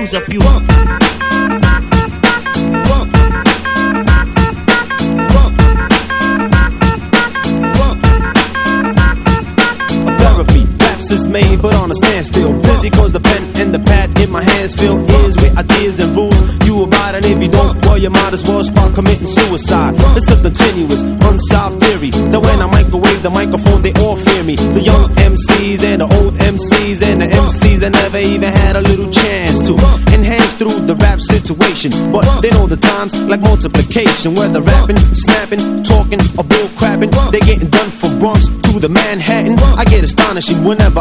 hands if you Therapy, raps is made but on a standstill. Busy cause the pen and the pad in my hands fill ears with ideas and rules. You abide, and if you don't, well you might as well start committing suicide. It's a continuous, unsolved theory that when I microwave the microphone they all fear me. The young MCs and the old MCs and the MCs that never even had a little chance to enhance through the rap situation. But they know the times like multiplication. Whether rapping, snapping, talking or bull crapping, they getting done from Bronx to the Manhattan. I get astonishing whenever